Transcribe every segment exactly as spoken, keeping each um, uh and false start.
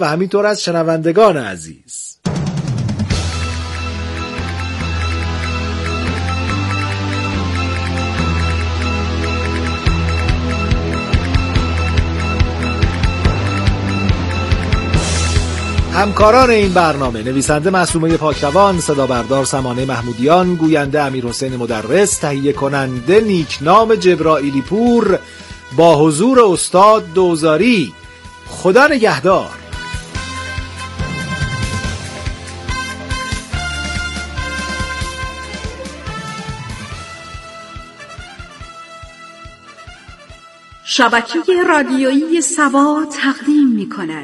و همینطور از شنوندگان عزیز. همکاران این برنامه: نویسنده معصومه پاکروان، صدا بردار سمانه محمودیان، گوینده امیرحسین مدرس، تهیه کننده نیکنام جبرائیلی پور، با حضور استاد دوزاری. خدا نگهدار. شبکه رادیویی سوا تقدیم می‌کند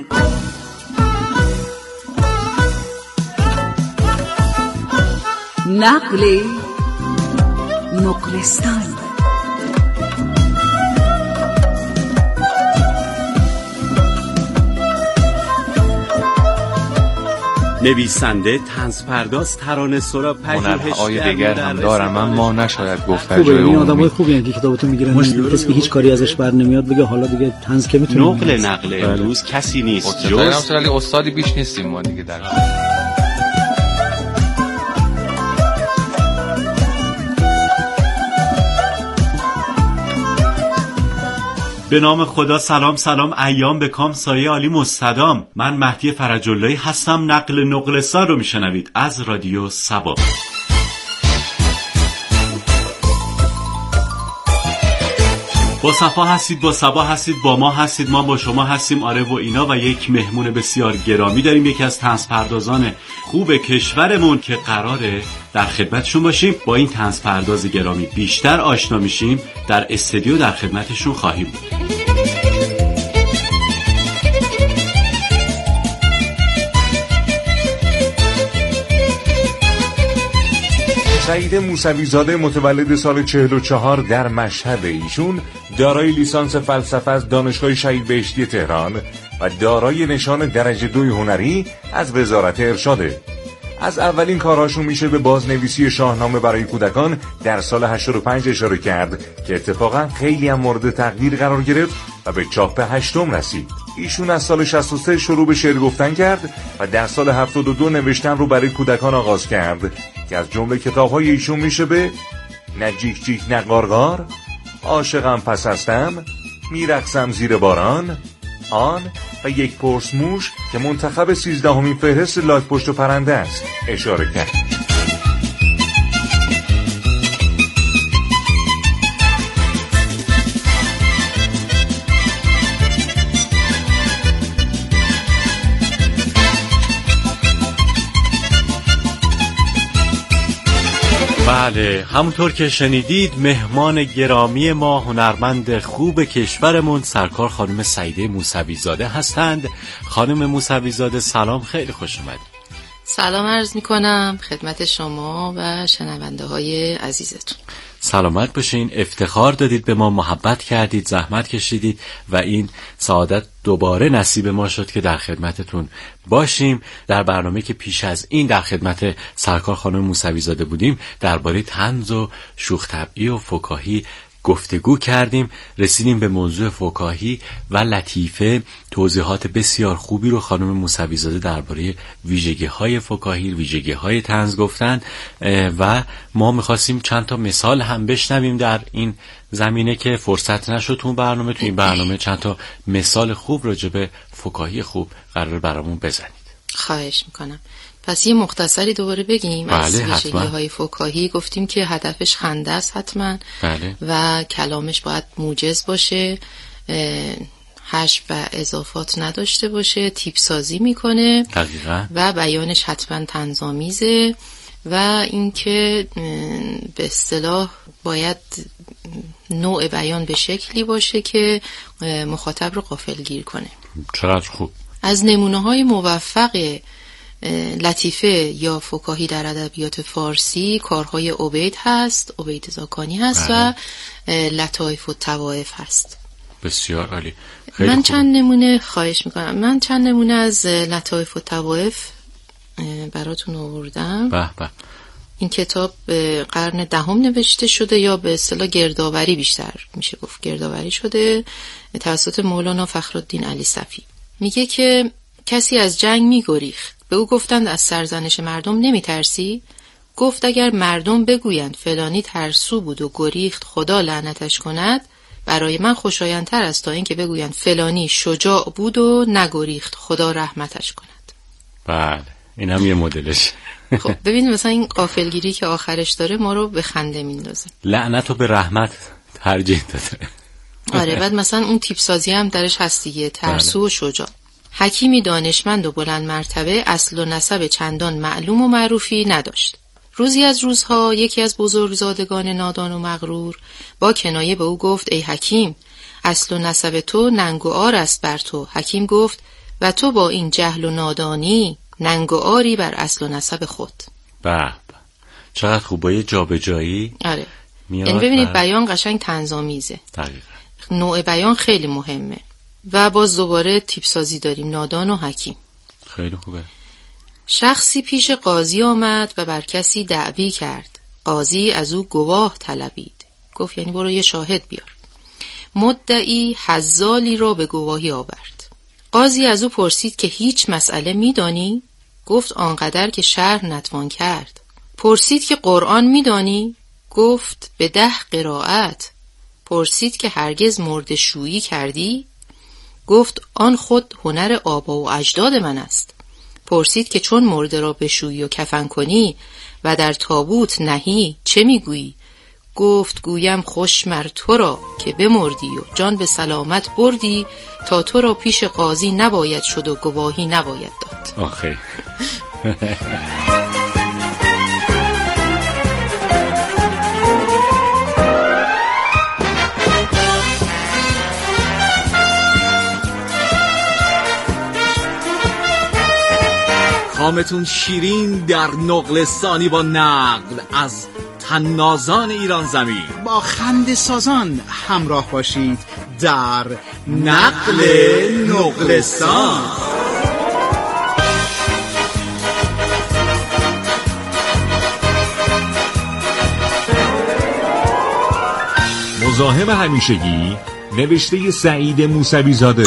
نقل نقلستان. نویسنده، طنزپرداز، ترانه‌سرا، هنرهای دیگر هم دارم، اما نشاید گفت در خوبه. جای این عمومی. آدمای خوبی هستن که کتابتون میگیرن، کسی که هیچ کاری ازش بر نمیاد بگه حالا دیگه طنز که میتونه. نقل نقل امروز کسی نیست جز ولی استادی بیش نیستیم ما دیگه در به نام خدا. سلام سلام، ایام به کام، سایه عالی مستدام. من مهدی فرج‌اللهی هستم. نقل نقلستان رو میشنوید از رادیو سبا. با صفا هستید، با صبا هستید، با ما هستید، ما با شما هستیم. آره و اینا. و یک مهمون بسیار گرامی داریم، یکی از طنزپردازان خوب کشورمون که قراره در خدمتشون باشیم. با این طنزپرداز گرامی بیشتر آشنا میشیم. در استودیو در خدمتشون خواهیم بود. سعید موسوی زاده متولد سال چهل و چهار در مشهد. ایشون دارای لیسانس فلسفه از دانشگاه شهید بهشتی تهران و دارای نشان درجه دوی هنری از وزارت ارشاده. از اولین کارهاشون میشه به بازنویسی شاهنامه برای کودکان در سال هشتاد و پنج اشاره کرد که اتفاقا خیلی هم مورد تقدیر قرار گرفت و به چاپ هشتم رسید. ایشون از سال شصت و سه شروع به شعر گفتن کرد و در سال هفتاد و دو نوشتن رو برای کودکان آغاز کرد که از جمله کتاب‌های ایشون میشه به نه جیک جیک نه قارقار، عاشقم پس هستم، میرقصم زیر باران، آن و یک پرس موش که منتخب سیزدهمین فهرست لاک پشت و پرنده است اشاره کرد. بله، همونطور که شنیدید مهمان گرامی ما هنرمند خوب کشورمون سرکار خانم سعیده موسوی زاده هستند. خانم موسوی زاده سلام، خیلی خوش اومدید. سلام عرض میکنم خدمت شما و شنونده های عزیزتون. سلامت باشین. افتخار دادید به ما، محبت کردید، زحمت کشیدید و این سعادت دوباره نصیب ما شد که در خدمتتون باشیم. در برنامه که پیش از این در خدمت سرکار خانم موسوی زاده بودیم درباره طنز و شوخ طبعی و فکاهی گفتگو کردیم. رسیدیم به موضوع فکاهی و لطیفه. توضیحات بسیار خوبی رو خانم موسوی زاده درباره ویژگی‌های فکاهی، ویژگی‌های طنز گفتن و ما می‌خواستیم چند تا مثال هم بشنویم در این زمینه که فرصت نشد تو برنامه. تو این برنامه چند تا مثال خوب راجع به فکاهی خوب قرار برامون بزنید. خواهش میکنم. پس یه مختصری دوباره بگیم. بله، از ویژگی‌های فکاهی گفتیم که هدفش خنده است حتما. بله. و کلامش باید موجز باشه، حشو و اضافات نداشته باشه، تیپ سازی میکنه. دقیقاً. و بیانش حتما طنزآمیزه و اینکه به اصطلاح باید نوع بیان به شکلی باشه که مخاطب رو غافلگیر کنه. چقدر خوب. از نمونه‌های موفق لطیفه یا فکاهی در ادبیات فارسی کارهای عبید هست، عبید زاکانی هست. بله. و لطایف و طوایف هست. بسیار عالی. من خوب. چند نمونه خواهش میکنم من چند نمونه از لطایف و طوایف براتون آوردم. به به. این کتاب قرن دهم نوشته شده یا به اصطلاح گردآوری بیشتر میشه گفت گردآوری شده توسط مولانا فخرالدین علی صفی. میگه که کسی از جنگ می‌گریخت. به او گفتند از سرزنش مردم نمی‌ترسی؟ گفت اگر مردم بگویند فلانی ترسو بود و گریخت خدا لعنتش کند، برای من خوشایندتر است تا اینکه بگویند فلانی شجاع بود و نگریخت خدا رحمتش کند. بله، این هم یه مدلش. خب ببین مثلا این غافلگیری که آخرش داره ما رو به خنده میندازه. لعنت رو به رحمت ترجیح داده. آره، بعد مثلا اون تیپ سازی هم درش هست دیگه، ترسو و شجاع. حکیمی دانشمند و بلند مرتبه اصل و نسب چندان معلوم و معروفی نداشت. روزی از روزها یکی از بزرگزادگان نادان و مغرور با کنایه به او گفت ای حکیم، اصل و نسب تو ننگ و عار است بر تو. حکیم گفت و تو با این جهل و نادانی ننگ و عاری بر اصل و نسب خود. به چقدر خوب، با یه جابجایی. آره، یعنی ببینید بیان قشنگ طنزآمیزه. دقیقاً نوع بیان خیلی مهمه. و باز دوباره تیپ سازی داریم، نادان و حکیم. خیلی خوبه. شخصی پیش قاضی آمد و بر کسی دعوی کرد. قاضی از او گواه طلبید. گفت یعنی برو یه شاهد بیار. مدعی حزالی را به گواهی آورد. قاضی از او پرسید که هیچ مسئله میدانی؟ گفت آنقدر که شرح نتوان کرد. پرسید که قرآن میدانی؟ گفت به ده قرائت. پرسید که هرگز مرده شویی کردی؟ گفت آن خود هنر آبا و اجداد من است. پرسید که چون مرده را بشویی و کفن کنی و در تابوت نهی چه میگویی؟ گفت گویم خوش مر تو را که بمردی و جان به سلامت بردی تا تو را پیش قاضی نباید شد و گواهی نباید داد. آخه کامتون شیرین در نقلستانی با نقل از طنازان ایران زمین. با خنده سازان همراه باشید در نقل نقلستان. مزاحم همیشگی، نوشته سعید موسوی زاده.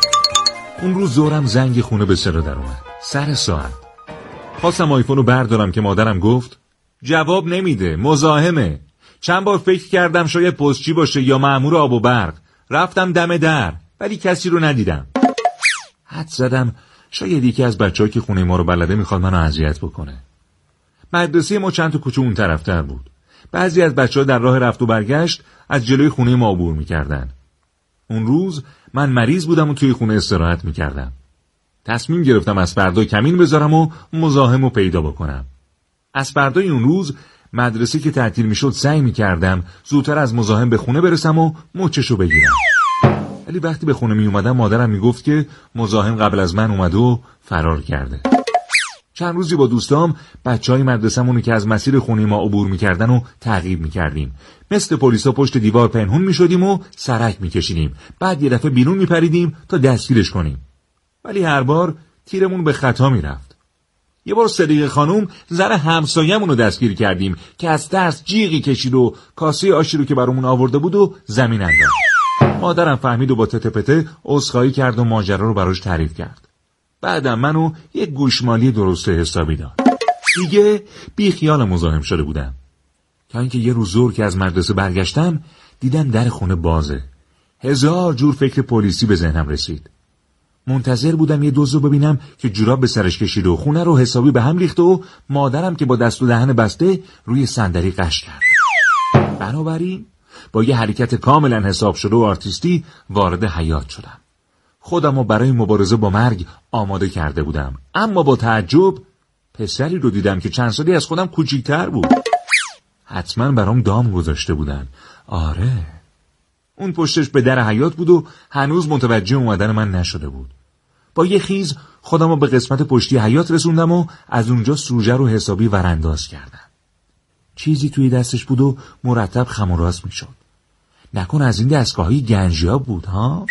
اون روز ظهرم زنگ خونه به صدا در اومد. سر ساعت خواستم آیفون رو بردارم که مادرم گفت جواب نمیده، مزاحمه. چند بار فکر کردم شاید پستچی باشه یا مأمور آب و برق. رفتم دم در ولی کسی رو ندیدم. حد زدم شاید یکی از بچه‌ها که خونه ما رو بلده میخواد منو اذیت بکنه. مدرسه ما چند تا کوچه اون طرفتر بود. بعضی از بچه‌ها در راه رفت و برگشت از جلوی خونه ما عبور میکردن. اون روز من مریض بودم و توی خونه استراحت میکردم. تصمیم گرفتم از فردا کمین بذارم و مزاحم رو پیدا بکنم. از فردای اون روز مدرسه که تعطیل میشد سعی میکردم زودتر از مزاحم به خونه برسم و مچشو بگیرم. ولی وقتی به خونه می اومدم مادرم میگفت که مزاحم قبل از من اومده و فرار کرده. چند روزی با دوستام بچهای مدرسه‌مون که از مسیر خونه ما عبور میکردن و تعقیب میکردیم. مثل پلیسا پشت دیوار پنهون میشدیم و سرک میکشیدیم. بعد یه دفعه بیرون میپریدیم تا دستگیرش کنیم. ولی هر بار تیرمون به خطا میرفت. یه بار صدیقه خانوم زن همسایه‌مون رو دستگیر کردیم که از ترس جیغی کشید و کاسه آشی رو که برامون آورده بود و زمین انداخت. مادرم فهمید و با تته پته عذرخواهی کرد و ماجرا رو براش تعریف کرد. بعدم منو یک گوشمالی درست حسابی داد. دیگه بی خیال مزاحم شده بودم. تا اینکه یه روز ظهر که از مدرسه برگشتم دیدم در خونه بازه. هزار جور فکر پلیسی به ذهنم رسید. منتظر بودم یه دزد رو ببینم که جوراب به سرش کشید و خونه رو حسابی به هم ریخت و مادرم که با دست و دهن بسته روی صندلی قش کرد. بنابراین با یه حرکت کاملا حساب شده و آرتیستی وارد حیاط شدم. خودم رو برای مبارزه با مرگ آماده کرده بودم، اما با تعجب پسری رو دیدم که چند سالی از خودم کوچیک‌تر بود. حتما برام دام گذاشته بودن. آره، اون پشتش به در حیاط بود و هنوز متوجه اومدن من نشده بود. با یه خیز خودم رو به قسمت پشتی حیاط رسوندم و از اونجا سوژه رو حسابی ورانداز کردم. چیزی توی دستش بود و مرتب خم و راست میشد. نکن از این دستگاهی گنجیاب بود ها؟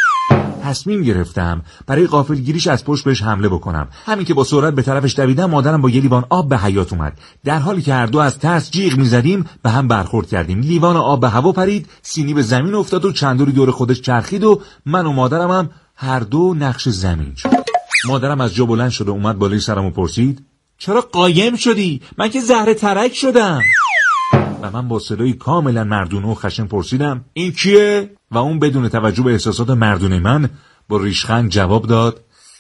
تصمیم گرفتم برای غافلگیریش از پشت بهش حمله بکنم. همین که با سرعت به طرفش دویدم مادرم با یه لیوان آب به حیاط اومد. در حالی که هر دو از ترس جیغ میزدیم به هم برخورد کردیم. لیوان آب به هوا پرید، سینی به زمین افتاد و چندوری دور خودش چرخید و من و مادرم هم هر دو نقش زمین شد. مادرم از جا بلند شد و اومد بالای سرم و پرسید چرا قایم شدی؟ من که زهره ترک شدم. و من با صدای کاملا مردونه و خشن پرسیدم این کیه؟ و اون بدون توجه به احساسات مردونه من با ریشخند جواب داد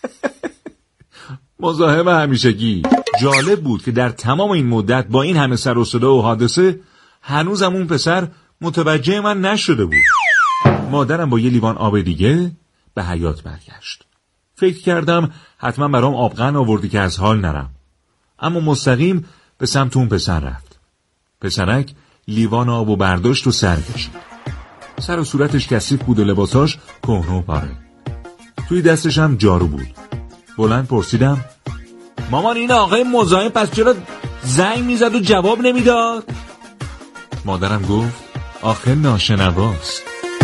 مزاحم همیشگی. جالب بود که در تمام این مدت با این همه سر و صدا و حادثه هنوزم اون پسر متوجه من نشده بود. مادرم با یه لیوان آب دیگه به حیاط برگشت. فکر کردم حتما برام آبغن آوردی که از حال نرم، اما مستقیم به سمت اون پسر رفت. پسرک لیوان آب و برداشت و سر کشید. سر و صورتش کثیف بود و لباساش کهنه و پاره. توی دستش هم جارو بود. بلند پرسیدم مامان این آقای مزاحم پس چرا زنگ میزد و جواب نمیداد؟ مادرم گفت آخه ناشنواست.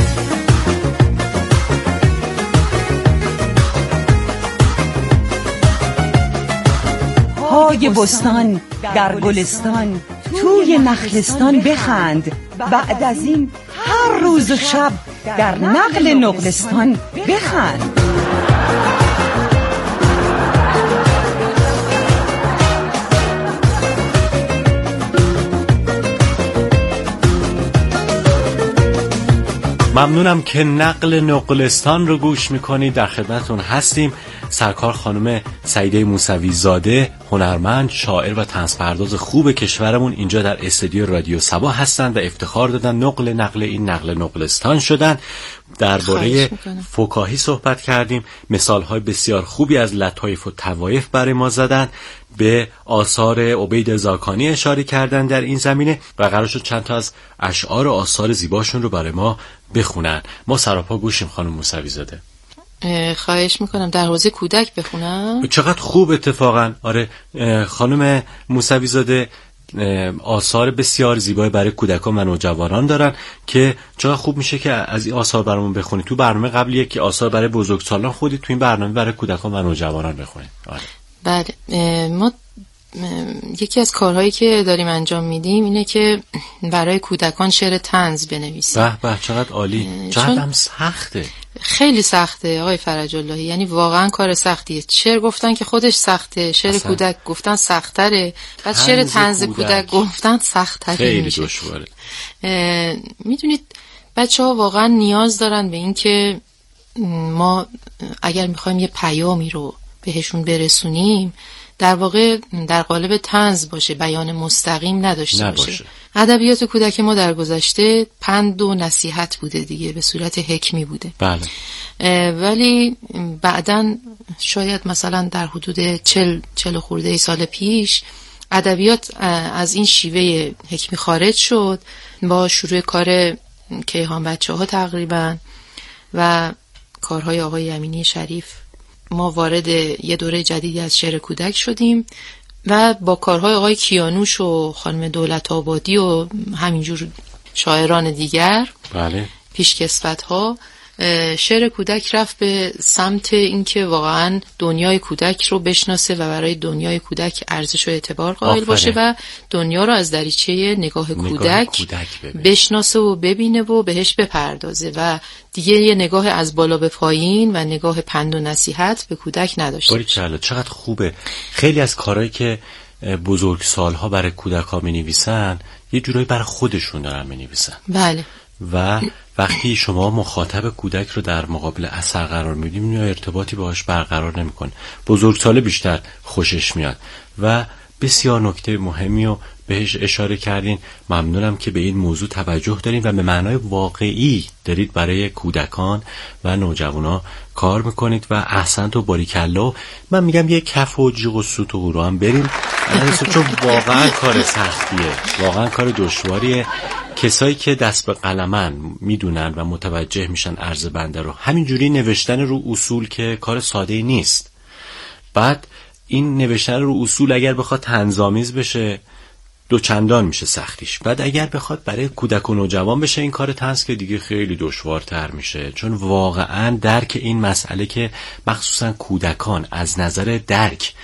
های بستان در گلستان توی نخلستان بخند، بعد از این هر روز و شب در نقل نقلستان بخند. ممنونم که نقل نقلستان رو گوش میکنید. در خدمتون هستیم. سرکار خانم سعیده موسوی زاده، هنرمند، شاعر و طنزپرداز خوب کشورمون اینجا در استودیو رادیو سبا هستند و افتخار دادن نقل نقل این نقل نقلستان شدن. درباره فکاهی صحبت کردیم، مثالهای بسیار خوبی از لطایف و طوایف برای ما زدن، به آثار عبید زاکانی اشاره کردن در این زمینه و قرار شد چند تا از اشعار و آثار زیباشون رو برای ما بخونن. ما سراپا گوشیم خانم موسوی زاده. خواهش میکنم. در حوزه کودک بخونم؟ چقدر خوب اتفاقا. آره خانم موسوی زاده آثار بسیار زیبای برای کودکان و نوجوانان دارن که چقدر خوب میشه که از این آثار برامون بخونید. تو برنامه قبلیه که آثار برای بزرگسالان خودید، تو این برنامه برای کودکان و نوجوانان بخونید. آره. بله، ما یکی از کارهایی که داریم انجام میدیم اینه که برای کودکان شعر طنز بنویسیم. به به چقدر عالی. چقدر هم سخته. خیلی سخته آقای فرج اللهی، یعنی واقعا کار سختیه. شعر گفتن که خودش سخته، شعر اصلا کودک گفتن سخت‌تره، بعد شعر طنز کودک. کودک گفتن سخت‌تره. خیلی دشواره. میدونید بچه‌ها واقعا نیاز دارن به این که ما اگر میخوایم یه پیامی رو بهشون برسونیم در واقع در قالب طنز باشه، بیان مستقیم نداشته نباشه. باشه. ادبیات کودک ما در گذشته پند و نصیحت بوده دیگه، به صورت حکمی بوده. بله. ولی بعداً شاید مثلا در حدود چل چل خورده سال پیش ادبیات از این شیوه حکمی خارج شد با شروع کار کیهان بچه‌ها تقریبا و کارهای آقای امینی شریف. ما وارد یه دوره جدیدی از شعر کودک شدیم و با کارهای آقای کیانوش و خانم دولت آبادی و همینجور شاعران دیگر، بله، پیشکسوت‌ها، شعر کودک رفت به سمت اینکه واقعا دنیای کودک رو بشناسه و برای دنیای کودک ارزش و اعتبار قائل باشه و دنیا رو از دریچه نگاه, نگاه کودک, کودک بشناسه و ببینه و بهش بپردازه و دیگه یه نگاه از بالا به پایین و نگاه پند و نصیحت به کودک نداشته. باریکلا، چقدر خوبه. خیلی از کارهایی که بزرگسال‌ها برای کودک‌ها می‌نویسن یه جورایی برای خودشون دارن می‌نویسن. بله. و وقتی شما مخاطب کودک رو در مقابل اثر قرار میدیم یا ارتباطی باهاش برقرار نمیکنه، بزرگسال بیشتر خوشش میاد. و بسیار نکته مهمی رو بهش اشاره کردین. ممنونم که به این موضوع توجه دارین و به معنای واقعی دارید برای کودکان و نوجوانا کار میکنید و احسنت و باریکلا. من میگم یه کف و جیغ و سوت و هورا هم بریم چون واقعا کار سختیه، واقعا کار دشواریه. کسایی که دست به قلمن میدونن و متوجه میشن عرض بنده رو، همینجوری نوشتن رو اصول که کار ساده نیست. بعد این نوشتن رو اصول اگر بخواد طنزآمیز بشه دوچندان میشه سختیش. بعد اگر بخواد برای کودک و نوجوان بشه این کار طنز که دیگه خیلی دشوارتر میشه، چون واقعا درک این مسئله که مخصوصا کودکان از نظر درک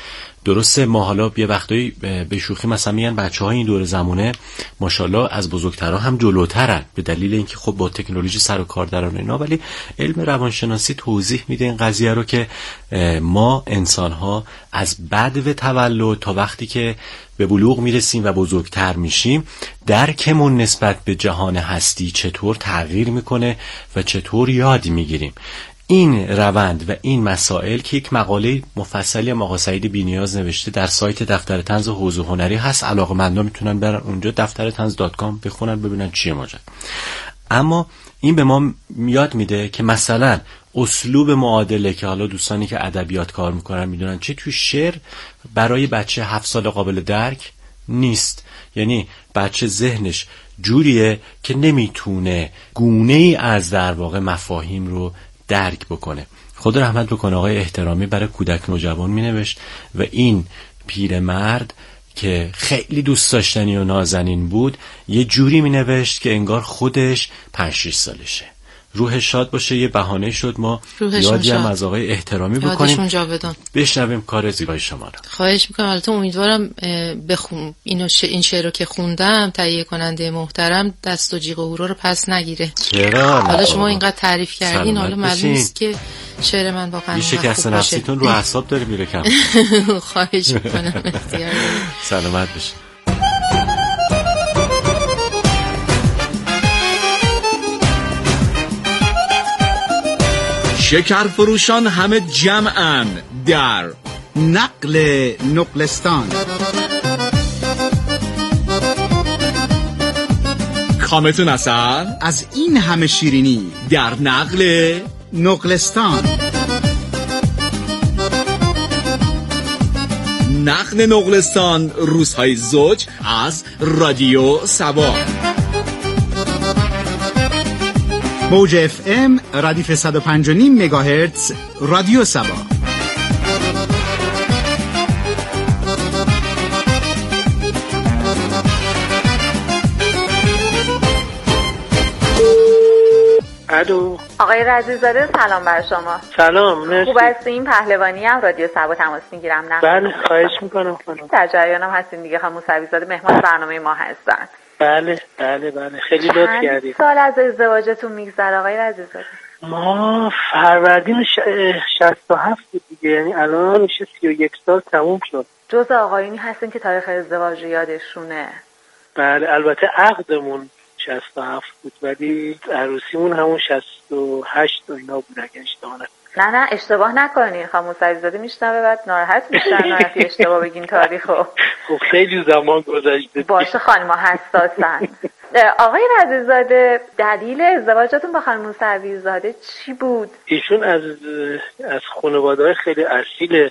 درسته ما حالا یه وقتایی به شوخی مثلا میگن بچه‌های این دور زمونه ماشاءالله از بزرگترها هم جلوترن به دلیل اینکه خب با تکنولوژی سر و کار دارن اینا، ولی علم روانشناسی توضیح میده این قضیه رو که ما انسان‌ها از بدو تولد تا وقتی که به بلوغ میرسیم و بزرگتر میشیم درکمون نسبت به جهان هستی چطور تغییر میکنه و چطور یاد میگیریم. این روند و این مسائل که یک مقاله مفصلی هم آقا سعید بی‌نیاز نوشته در سایت دفتر طنز حوزه هنری هست، علاقه‌مندان میتونن برن اونجا دفتر طنز دات کام بخونن ببینن چیه ماجرا. اما این به ما یاد میده که مثلا اسلوب معادله که حالا دوستانی که ادبیات کار میکنن میدونن چه توی شعر برای بچه هفت سال قابل درک نیست. یعنی بچه ذهنش جوریه که نمیتونه گونه ای از در واقع مفاهیم رو درک بکنه. خدا رحمت بکنه آقای احترامی برای کودک نوجوان می نوشت و این پیرمرد که خیلی دوست داشتنی و نازنین بود یه جوری می نوشت که انگار خودش پنج شش سالشه. روح شاد باشه. یه بهانه شد ما یادی هم از آقای احترامی بکنیم، بشنویم کار زیبای شما رو. خواهش میکنم. البته امیدوارم بخون اینو ش... این شعر رو که خوندم تهیه کننده محترم دست و جیغ و هورا رو پس نگیره. چرا؟ حالا شما اینقدر تعریف کردین حالا معلوم نیست که شعر من واقعا میشه که اصلا نفسیتون رو اعصاب داره میره کم. خواهش میکنم اختیار دارید. سلامت باشید. شکر فروشان همه جمعن در نقل نقلستان. کامتون اثر از این همه شیرینی در نقل نقلستان. نقل نقلستان روزهای زوج از رادیو سبا. موج اف ام ردیف صد و پنج و نیم مگاهرتز رادیو سبا. الو آقای رضی‌زاده، سلام بر شما. سلام، مرسی. خوب هستین؟ پهلوانی هم رادیو سبا تماس میگیرم. نه بله، خواهش میکنم خانم. در جریانم هستین دیگه. خانم موسوی زاده مهمان برنامه ما هستن. بله بله بله، خیلی لطف کردید. سال از ازدواجتون میگذره آقای رضی‌زاده؟ ما فروردین ش... شصت و هفت بود دیگه، یعنی الان میشه سی و یک سال تموم شد. جز آقایونی هستین که تاریخ ازدواج یادشونه؟ بله، البته عقدمون شصت و هفت بود ولی عروسیمون همون شصت و هشت و اینا بود اگه اشتباه نکنم. نه نه اشتباه نکنین، خانم موسوی زاده میشنوه بعد ناراحت میشن نرفتی اشتباه بگین تاریخو. خب خیلی زمان گذشته. باشه خانم‌ها حساسن. آقای رضی‌زاده، دلیل ازدواجتون با خانم موسوی زاده چی بود؟ ایشون از از خانواده‌های خیلی اصیل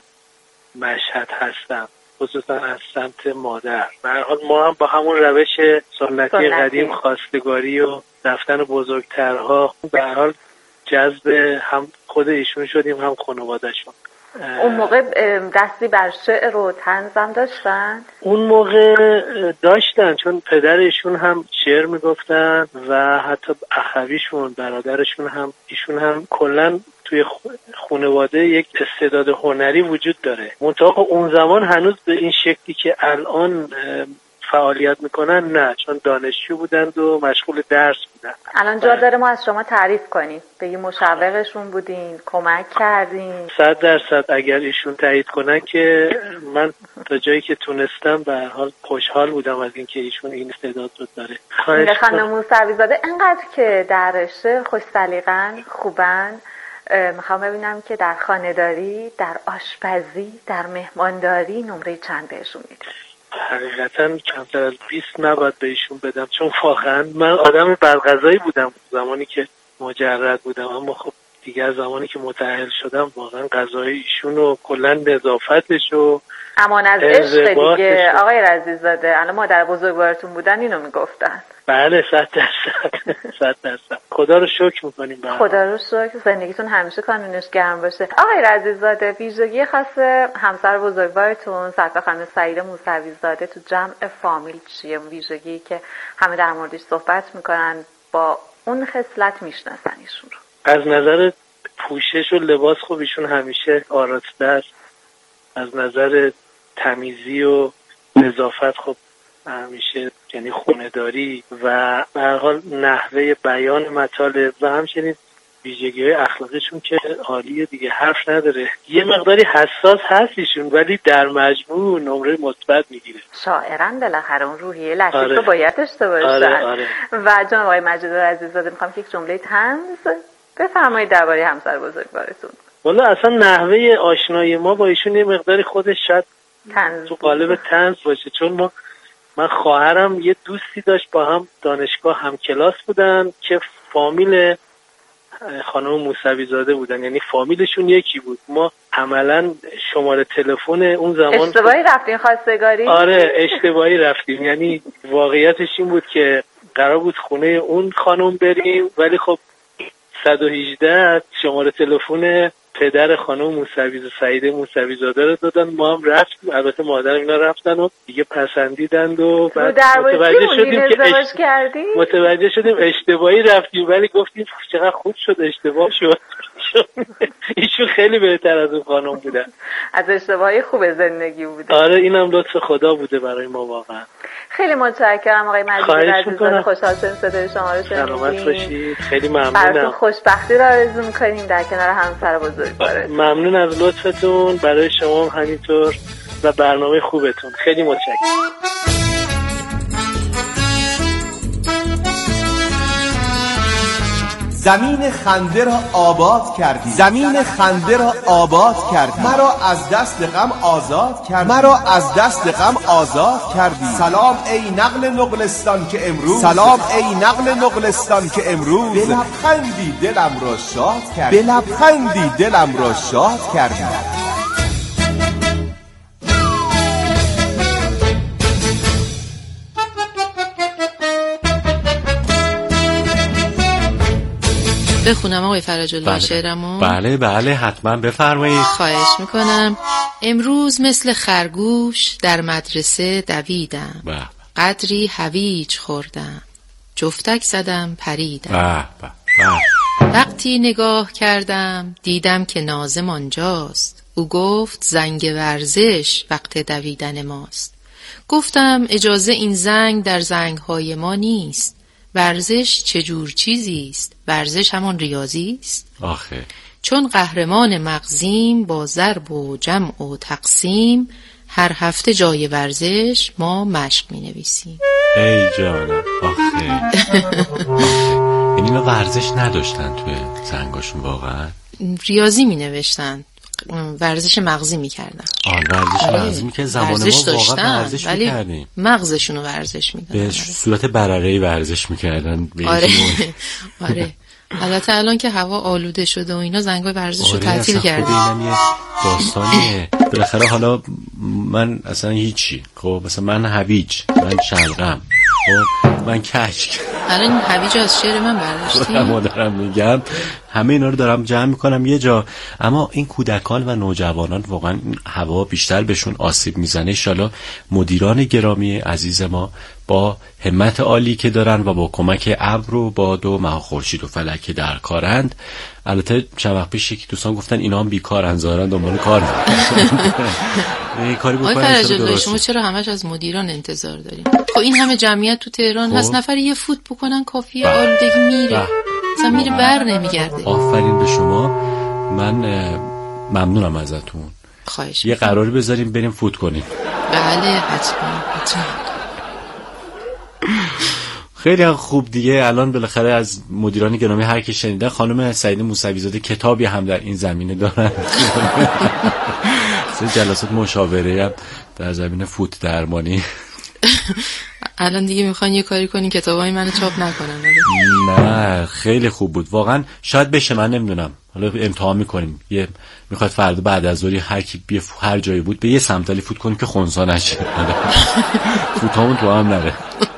مشهد هستن، خصوصا از سمت مادر. به هر حال ما هم با همون روش سنتی, سنتی. قدیم خواستگاری و رفتن بزرگترها به هر حال جذب هم خود ایشون شدیم هم خانواده‌شون. اون موقع دستی بر شعر و طنزم داشتن؟ اون موقع داشتن، چون پدرشون هم شعر میگفتن و حتی اخویشون برادرشون هم ایشون هم کلن توی خانواده یک استعداد هنری وجود داره. منتها اون زمان هنوز به این شکلی که الان فعالیت میکنن نه، چون دانشجو بودند و مشغول درس بودن. الان جا داره ما از شما تعریف کنیم، بگی مشوقشون بودین، کمک کردین؟ صد درصد اگر ایشون تایید کنن که من تا جایی که تونستم به هر حال خوشحال بودم از اینکه ایشون این استعداد رو داره. خانم موسوی زاده انقدر که در رشته خوش سلیقه‌ن، خوبن، میخوام ببینم که در خانه‌داری، در آشپزی، در مهمانداری نمره چند بهشون میدید؟ حقیقتا کمتر از بیست نباید به ایشون بدم، چون واقعا من آدم برغذایی بودم زمانی که مجرد بودم، اما خب دیگر زمانی که متأهل شدم واقعا غذای ایشون و کلا نظافتش و امان از عشق دیگه. آقای رضی‌زاده الان مادر بزرگوارتون بودن اینو میگفتن؟ بله صد درصد صد درصد. خدا رو شکر میکنیم. خدا رو شکر. زندگیتون همیشه کانونش گرم باشه. آقای رضی‌زاده، ویژگی خاص همسر بزرگوارتون سرکار خانم سعیده موسوی زاده تو جمع فامیل چیه؟ ویژگی که همه در موردش صحبت میکنن، با اون خصلت میشناسن ایشون رو. از نظر پوشش و لباس خب ایشون همیشه آراسته است. از نظر تمیزی و نظافت خب همیشه یعنی خونه‌داری و به هر حال نحوه بیان مطالب و همچنین ویژگی‌های اخلاقیشون که عالیه دیگه، حرف نداره. یه مقداری حساس هست ایشون ولی در مجموع نمره مثبت میگیره. شاعرن بالاخره اون روحیه لطیف آره. رو باید داشته باشن. آره آره. و جناب آقای مجید عزیزاده میخوام که یک جمله طنز بفرمایید درباره همسر بزرگوارتون. والا اصلا نحوه آشنایی ما با ایشون یه مقداری خودش شاید طنز تو قالب طنز باشه، چون ما من خواهرم یه دوستی داشت با هم دانشگاه هم کلاس بودن که فامیل خانم موسوی زاده بودن، یعنی فامیلشون یکی بود. ما عملا شماره تلفن اون زمان اشتباهی رفتین خواستگاری؟ آره اشتباهی رفتیم، یعنی واقعیتش این بود که قرار بود خونه اون خانم بریم ولی خب صد و هجده شماره تلفن پدر خانم موسوی سعیده موسوی زاده رو دادن. ما هم رفتیم، البته مادر اینا رفتن و دیگه پسندیدن و بعد متوجه شدیم که اش... متوجه شدیم اشتباهی رفتیم ولی گفتیم چقدر خوب شد اشتباه شد. ایشون خیلی بهتر از اون خانم بودن. از اشتباهی خوب زندگی بوده. آره اینم لطف خدا بوده برای ما واقعا. خیلی متشکرم آقای مجید عزیزاده، خوشحال شدیم صدای شما رو شنیدیم. سلامت باشید. خیلی ممنونم. براتون خوشبختی رو آرزو می‌کنیم در کنار همسر بزرگوارتون. ممنون از لطفتون، برای شما هم همینطور و برنامه خوبتون. خیلی متشکرم. زمین خنده را آباد کردی، زمین خنده را آباد کردی، مرا از دست غم آزاد کردی، مرا از دست غم آزاد کردی. سلام ای نقل نقلستان که امروز، سلام ای نقل نقلستان که امروز به لبخندی دلم را شاد کردی، به لبخندی دلم را شاد کردی. بخونم آقای فرج الله شعرمو؟ بله بله حتما بفرمایید. خواهش میکنم. امروز مثل خرگوش در مدرسه دویدم، بله. قدری هویج خوردم، جفتک زدم پریدم. بله بله. وقتی نگاه کردم دیدم که ناظم آنجاست، او گفت زنگ ورزش وقت دویدن ماست. گفتم اجازه این زنگ در زنگهای ما نیست، ورزش چجور چیزی است؟ ورزش همان ریاضی است. آخه چون قهرمان مغزیم با ضرب و جمع و تقسیم، هر هفته جای ورزش ما مشق می نویسیم. ای جانم آخه یعنی اینا ورزش نداشتن توی زنگاشون واقعا؟ ریاضی می نوشتن، ورزش مغزی می کردن. آن ورزش مغزی می که زمان ما واقعا ورزش می کردیم، مغزشونو ورزش می به صورت برره‌ای ورزش می کردن. آره آره. البته الان که هوا آلوده شده و اینا زنگای ورزش رو تعطیل کردن. اینم یه داستانیه بالاخره. حالا من اصلا هیچی، خب مثلا من هویج، من شلغم، خب من کشک. الان این هویج از شعر من برداشتی؟ ما دارم میگم همه اینا رو دارم جمع میکنم یه جا. اما این کودکان و نوجوانان واقعا هوا بیشتر بهشون آسیب میزنه. انشالله مدیران گرامی عزیز ما با همت عالی که دارن و با کمک ابر و باد و ماه خورشید و فلک که در کارند. البته چند وقت پیش یکی دوستان گفتن اینا هم بیکارن، ظاهرا دنبال کار این کاری بکنن. آقای فرج الله شما چرا همش از مدیران انتظار داریم؟ خب این همه جمعیت تو تهران خب. هست، نفر یه فوت بکنن کافیه، آلودگی میره، اصلا میره بر نمیگرده. آفرین به شما، من ممنونم ازتون. خواهش یه قراری بذاریم بریم فوت کنیم. بله حتما حتما. خیلی خوب دیگه. الان بالاخره از مدیران گرامی هر کی شنیده، خانم سعیده موسوی زاده کتابی هم در این زمینه دارن. سه جلسات مشاوره هم در زمینه فوت درمانی. الان دیگه میخوان یه کاری کنین کتابای منو چاپ نکنن. نه خیلی خوب بود واقعا. شاید بشه، من نمیدونم، حالا امتحان میکنیم. یه میخواد فردا بعد از ظهر هر کی بی هر جایی بود به یه سمتلی فوت کنیم که خونسا نشه. فوتامون تو هم نره.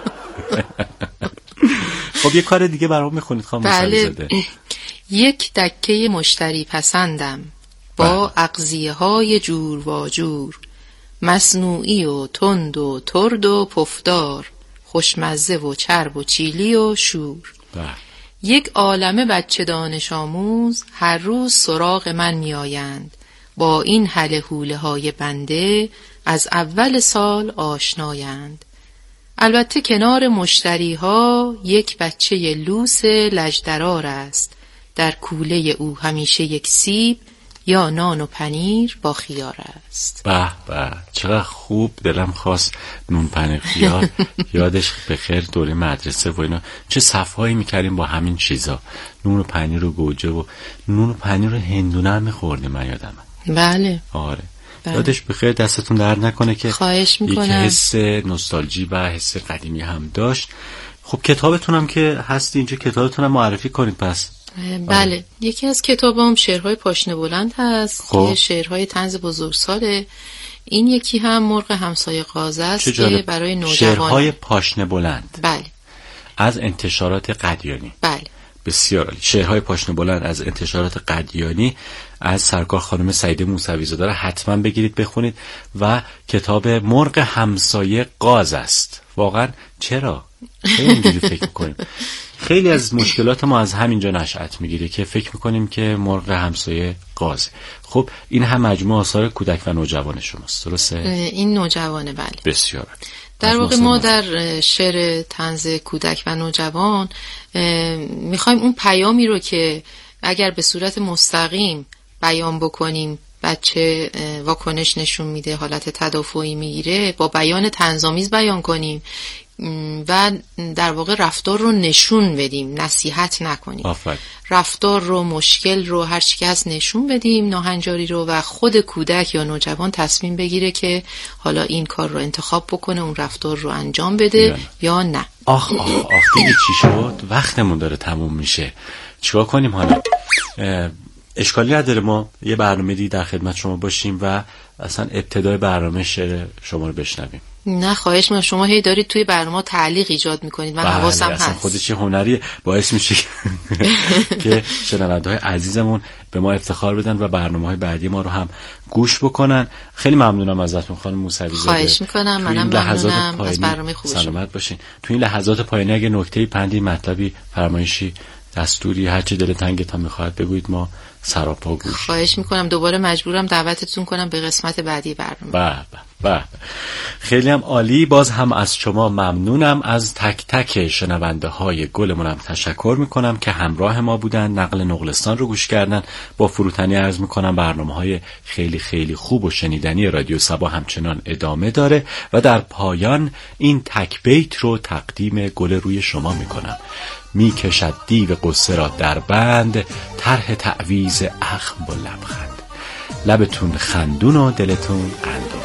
خب یه کار دیگه برام میخونید خانم موسوی زاده؟ یک دکه مشتری پسندم با اغذیه های جور و جور، مصنوعی و تند و ترد و پفدار، خوشمزه و چرب و چیلی و شور. ده. یک عالمه بچه دانش آموز هر روز سراغ من می آیند، با این هله هوله های بنده از اول سال آشنایند. البته کنار مشتری ها یک بچه لوس لجدرار است. در کوله او همیشه یک سیب یا نان و پنیر با خیار است. به به، چقدر خوب، دلم خواست نون پنیر خیار. یادش بخیر دوره مدرسه و اینا چه صفایی میکردیم با همین چیزا، نون و پنیر و گوجه و نون و پنیر و هندونه هم میخوردیم، من یادمه. بله آره بله. یادش بخیر، دستتون درد نکنه که خواهش میکنم. یک حس نوستالژی و حس قدیمی هم داشت. خب کتابتونم که هست اینجا، کتابتونم معرفی کنید پس. بله آره. یکی از کتابام شعرهای پاشنه بلند هست خب. که شعرهای طنز بزرگساله. این یکی هم مرغ همسایه غاز است که برای نوجوانان. شعرهای پاشنه بلند. بله. از انتشارات قدیانی. بله. بسیار عالی. شعرهای پاشنه بلند از انتشارات قدیانی از سرکار خانم سعیده موسوی زاده را حتما بگیرید بخونید. و کتاب مرغ همسایه غاز است. واقعا چرا؟ چرا اینجوری فکر میکنیم؟ خیلی از مشکلات ما از همینجا نشأت میگیره که فکر میکنیم که مرغ همسایه غازه. خب این هم مجموعه آثار کودک و نوجوان شماست، درسته؟ این نوجوانه بله. بسیار. در واقع ما در شعر طنز کودک و نوجوان میخوایم اون پیامی رو که اگر به صورت مستقیم بیان بکنیم بچه واکنش نشون میده، حالت تدافعی میگیره، با بیان طنزآمیز بیان کنیم و در واقع رفتار رو نشون بدیم، نصیحت نکنیم. آفرین. رفتار رو، مشکل رو، هر چی که هست نشون بدیم، ناهنجاری رو، و خود کودک یا نوجوان تصمیم بگیره که حالا این کار رو انتخاب بکنه، اون رفتار رو انجام بده یا نه, یا نه. آخ آخ آخ دیگه چی شد؟ وقتمون داره تموم میشه. چیکار کنیم حالا؟ اشکالی نداره ما یه برنامه دیگه در خدمت شما باشیم و اصلا ابتدای برنامه شعر شما رو بشنویم. نه خواهش میکنم، شما هی دارید توی برنامه تعلیق ایجاد میکنید، من حواسم هست. خودش یه هنری باعث میشه که شنونده‌های عزیزمون به ما افتخار بدن و برنامه‌های بعدی ما رو هم گوش بکنن. خیلی ممنونم ازتون خانم موسوی زاده. خواهش میکنم، منم ممنونم از برنامه خوبتون. سلامت باشین. تو این لحظات پایانی اگه نکته‌ای، پندی، مطلبی، فرمایشی، دستوری، هر چی دلت تنگتون میخواد بگوید، ما سراپا گوش. خواهش میکنم. دوباره مجبورم دعوتتون کنم به قسمت بعدی برنامه. به به به، خیلی هم عالی. باز هم از شما ممنونم. از تک تک شنونده های گلمونم تشکر میکنم که همراه ما بودن، نقل نقلستان رو گوش کردن. با فروتنی عرض میکنم برنامه های خیلی خیلی خوب و شنیدنی رادیو صبا همچنان ادامه داره و در پایان این تک بیت رو تقدیم گل روی شما میکنم. می کشد دیو قصه را در بند، طرح تعویض اخم با لبخند. لبتون خندون و دلتون قندون.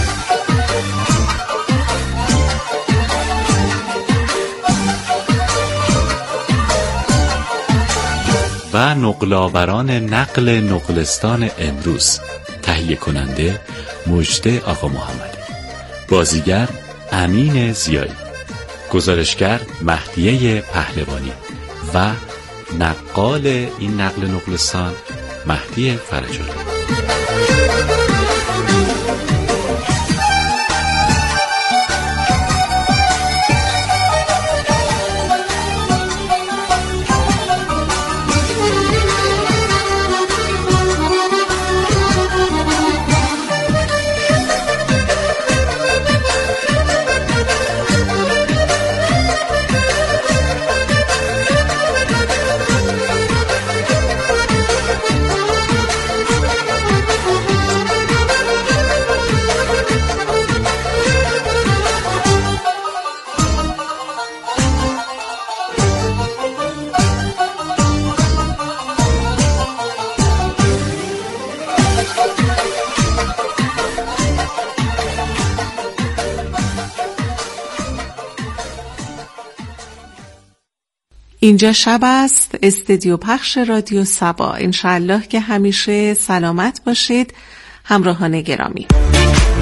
و نقل‌آوران نقل نقلستان امروز. تهیه کننده مجده آقا محمدی، بازیگر امین زیایی، گزارشگر مهدیه پهلوانی و نقال این نقل نقلستان مهدی فرجانی. اینجا شب است، استودیو پخش رادیو صبا. انشالله که همیشه سلامت باشید همراهان گرامی.